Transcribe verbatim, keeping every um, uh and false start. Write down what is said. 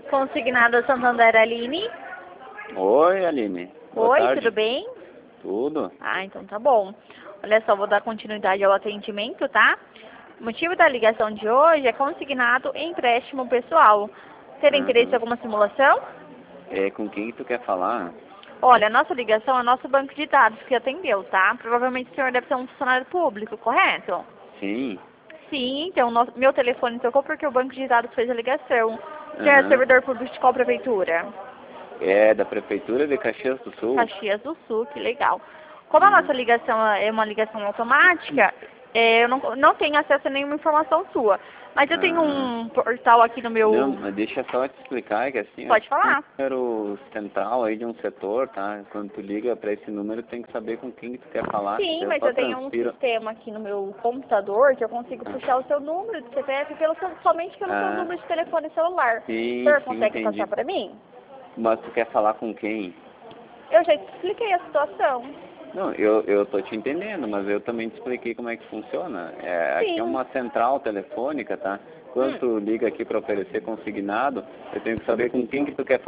Consignado Santander, Aline. Oi, Aline. Boa Oi, tarde. tudo bem? Tudo. Ah, então tá bom. Olha só, vou dar continuidade ao atendimento, tá? O motivo da ligação de hoje é consignado empréstimo pessoal. Teria interesse em Uhum. alguma simulação? É, com quem tu quer falar? Olha, a nossa ligação é o nosso banco de dados que atendeu, tá? Provavelmente o senhor deve ser um funcionário público, correto? Sim. Sim, então nosso, meu telefone tocou porque o banco de dados fez a ligação. O senhor é Uhum. servidor público de qual prefeitura? É da Prefeitura de Caxias do Sul. Caxias do Sul, que legal. Como a Uhum. nossa ligação é uma ligação automática, é, eu não, não tenho acesso a nenhuma informação sua. Mas eu tenho Uhum. um portal aqui no Não, meu... mas deixa só te explicar que assim, Pode é um falar. número central aí de um setor, tá? Quando tu liga pra esse número, tem que saber com quem que tu quer falar. Sim, Eu mas só eu tenho um transfiro. sistema aqui no meu computador que eu consigo Ah, puxar o seu número de C P F pelo seu, somente pelo seu ah, número de telefone celular. O sim, senhor sim, consegue passar entendi. para mim? Mas tu quer falar com quem? Eu já te expliquei a situação. Não, eu, eu tô te entendendo, mas eu também te expliquei como é que funciona. É, aqui é Sim. uma central telefônica, tá? Quando Hum. tu liga aqui para oferecer consignado, eu tenho que saber com quem que tu quer